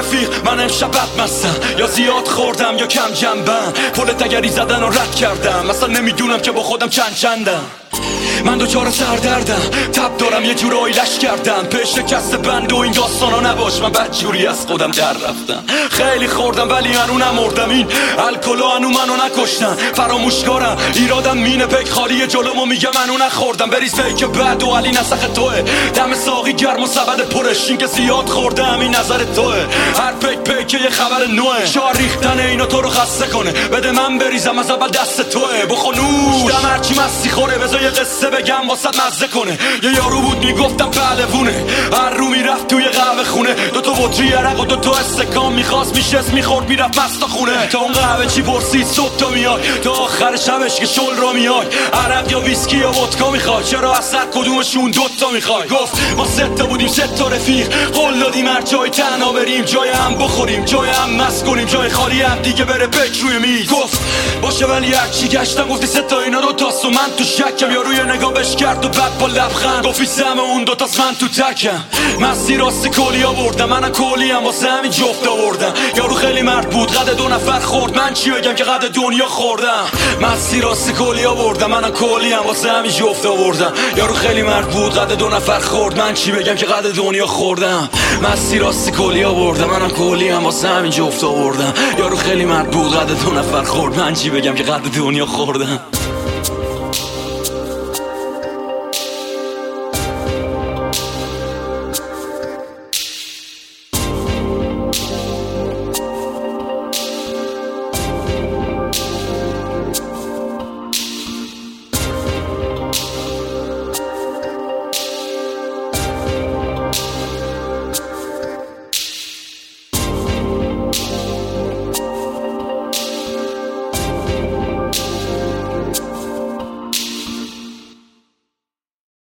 رفیق من امشب بد مستم، یا زیاد خوردم یا کم جنبم، پل تگری زدن و رد کردم، مثلا نمیدونم که با خودم چندم. من دوچار سردردم، تب دارم یه جورایی لش کردم، به شکست بند و این داستانا نباش، من بدجوری از خودم در رفتم. خیلی خوردم ولی هنو نمردم، این الکلا هنو منو نکشتن، فراموشکارم ایرادم مینه پک خالی جلومو میگه منو نخوردم. بریز فیک بد و علی نسخ توه، دم ساقی گرم و سبد پرش، این که زیاد خوردم این نظر توه، هر پک یه خبر نوه، شار ریختن اینا تو رو خسته کنه، بده من بریزم از اول دست توه، بخونوش دم هرچی مستی خوره، بذار یه قصه بگم واسط مزه کنه. یه یارو بود میگفتم پهلوونه، هر رو میرفت توی قهوه خونه، دوتا بطری عرق و دوتا استکان میخواست میشست میخورد میرفت مستا خونه، تا اون قهوه چی پرسید صبح تا میای، تا آخر شبش که شل رو میای، عرق یا ویسکی یا ودکا میخوای، چرا از سر کدومشون دوتا میخوای؟ گفت ما سه تا بودیم سه تا رفیق، قول دادیم هر جای تنها بریم، جای هم بخوریم جای هم مست کنیم، جای خالی هم دیگه بره بک روی میز. گفت باشه ولی هرچی گشتم گفتی سه تا اینا دوتاست و من تو شکم، یا روی نگاه بش کرد و بعد با لبخند گفتی سهم اون دوتاست من تو تکم. مستی راست کلی آوردم، منم کلی هم واسه همین جفت آوردم، یارو خیلی مرد بود قد 2 نفر خورد، من چی بگم که قد دنیا خوردم. مستی راست کلی آوردم، منم کلی هم واسه همین جفت آوردم، یارو خیلی مرد بود قد 2 نفر خورد، من چی بگم که قد دنیا خوردم. مستی راست کلی آوردم، منم کلی هم واسه همین جفت آوردم، یارو خیلی مرد بود قد 2 نفر خورد، من چی بگم که قد دنیا خوردم.